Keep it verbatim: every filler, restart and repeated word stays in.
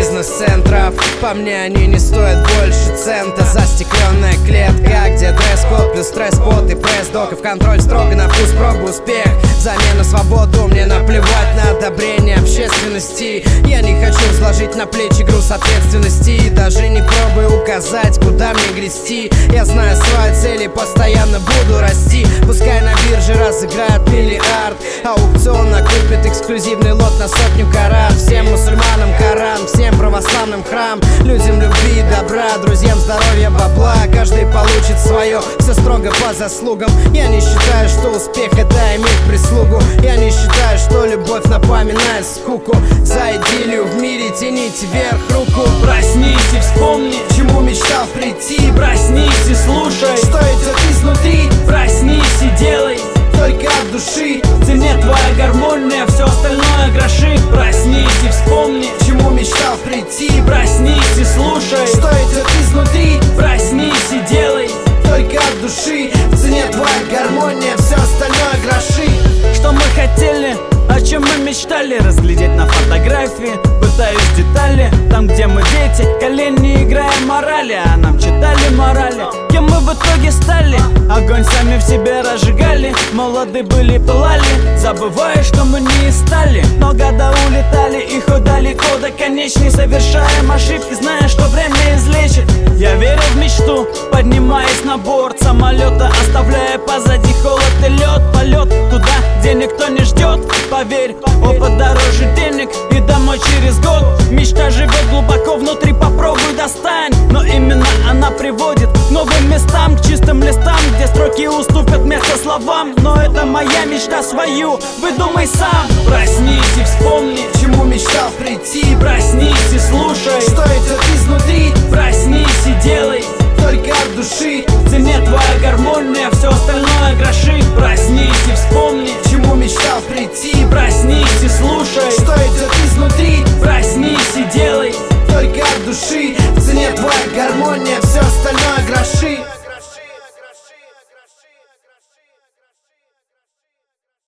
бизнес-центров. По мне они не стоят больше цента. Застекленная клетка, где дресс-код плюс стресс-пот и пресс-док. И в контроль строго на вкус, пробу, успех. Взамен на свободу мне наплевать на одобрение общественности. Я не хочу взложить на плечи груз ответственности. И даже не пробую указать, куда мне грести. Я знаю свои цели, постоянно буду расти. Пускай на бирже разыграют миллиард, аукцион накупит эксклюзивный лот на сотню карат. Всем мусульманам Коран, всем православным храм. Людям любви и добра, друзьям здоровья, бабла. Каждый получит свое, все строго по заслугам. Я не считаю, что успех это иметь прислугу. Я не считаю, что любовь напоминает скуку. За идиллию в мире тяните вверх руку. Проснись и вспомни, к чему мечтал прийти. Проснись и слушай, что идет изнутри. Проснись и делай только от души. В цене твоя гармония, все остальное гроши. Проснись и вспомни, к чему мечтал прийти. Проснись и слушай, что идет изнутри. Проснись и делай только от души. В цене твоя гармония, все остальное гроши. Что мы хотели, о чем мы мечтали, разглядеть на фотографии, пытаюсь детали. Там, где мы дети, колени играем морали, а нам читали морали. Кем мы в итоге стали? Огонь сами в себе разжигали. Молоды были, пылали, забывая, что мы не стали. Но года улетали, их далеко до конечной. Совершаем ошибки, зная, что время излечит. Я верил в мечту, поднимаясь на борт самолета, оставляя позади холод и лед. Полет туда, где никто не ждет. Поверь, опыт дороже денег, и домой через год. Мечта живет глубоко внутри, попробуй достань. Но именно она приводит к новым местам, к чистым листам, где строки уступят место словам. Но это моя мечта, свою выдумай сам. Проснись и вспомни, к чему мечтал прийти. Проснись и слушай, что идет изнутри. Проснись и делай только от души. В цене твоя гармония, все остальное гроши. Проснись и вспомни, к чему мечтал прийти. Проснись и слушай,